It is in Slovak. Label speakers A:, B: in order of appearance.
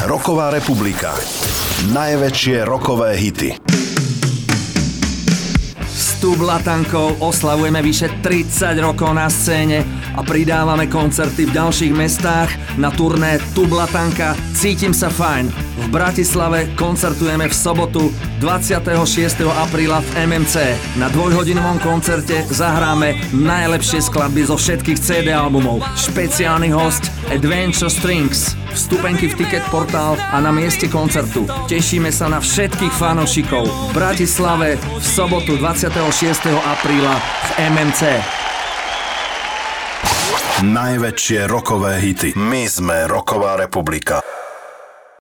A: Rocková republika. Najväčšie rockové hity.
B: S Tublatankou oslavujeme vyše 30 rokov na scéne a pridávame koncerty v ďalších mestách na turné Tublatanka Cítim sa fajn. V Bratislave koncertujeme v sobotu 26. apríla v MMC. Na dvojhodinovom koncerte zahráme najlepšie skladby zo všetkých CD albumov. Špeciálny host Adventure Strings. Vstupenky v Ticket Portal a na mieste koncertu. Tešíme sa na všetkých fanúšikov v Bratislave v sobotu 26. apríla v MMC.
A: Najväčšie rockové hity. My sme Rocková republika.